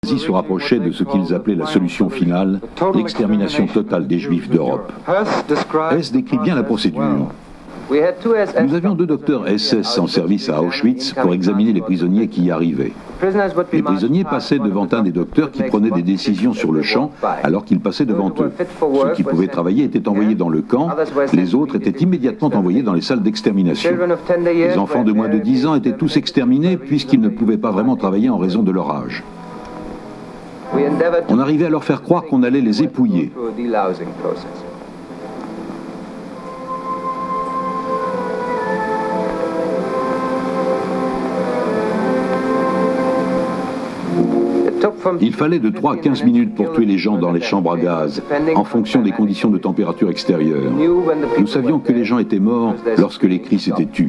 Nazi se rapprochait de ce qu'ils appelaient la solution finale, l'extermination totale des Juifs d'Europe. Hess décrit bien la procédure. Nous avions 2 docteurs SS en service à Auschwitz pour examiner les prisonniers qui y arrivaient. Les prisonniers passaient devant un des docteurs qui prenait des décisions sur le champ alors qu'il passait devant eux. Ceux qui pouvaient travailler étaient envoyés dans le camp, les autres étaient immédiatement envoyés dans les salles d'extermination. Les enfants de moins de 10 ans étaient tous exterminés puisqu'ils ne pouvaient pas vraiment travailler en raison de leur âge. On arrivait à leur faire croire qu'on allait les épouiller. Il fallait de 3 à 15 minutes pour tuer les gens dans les chambres à gaz, en fonction des conditions de température extérieure. Nous savions que les gens étaient morts lorsque les cris s'étaient tus.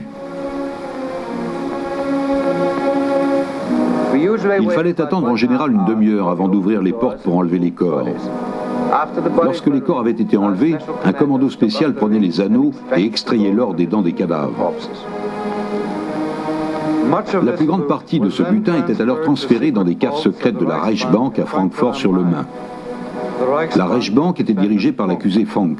Il fallait attendre en général une demi-heure avant d'ouvrir les portes pour enlever les corps. Lorsque les corps avaient été enlevés, un commando spécial prenait les anneaux et extrayait l'or des dents des cadavres. La plus grande partie de ce butin était alors transférée dans des caves secrètes de la Reichsbank à Francfort-sur-le-Main. La Reichsbank était dirigée par l'accusé Funk.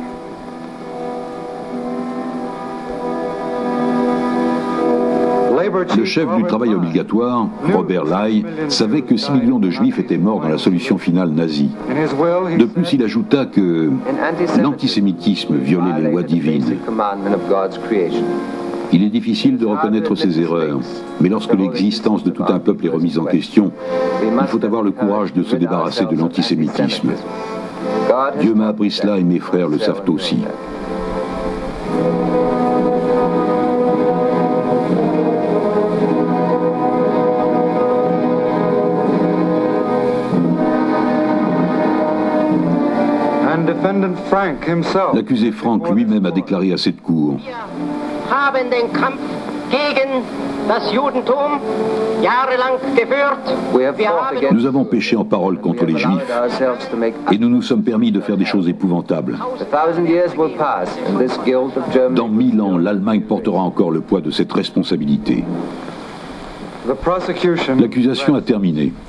Le chef du travail obligatoire, Robert Ley, savait que 6 millions de Juifs étaient morts dans la solution finale nazie. De plus, il ajouta que l'antisémitisme violait les lois divines. Il est difficile de reconnaître ses erreurs, mais lorsque l'existence de tout un peuple est remise en question, il faut avoir le courage de se débarrasser de l'antisémitisme. Dieu m'a appris cela et mes frères le savent aussi. L'accusé Frank lui-même a déclaré à cette cour: Nous avons péché en parole contre les Juifs et nous nous sommes permis de faire des choses épouvantables. Dans 1000 ans, l'Allemagne portera encore le poids de cette responsabilité. L'accusation a terminé.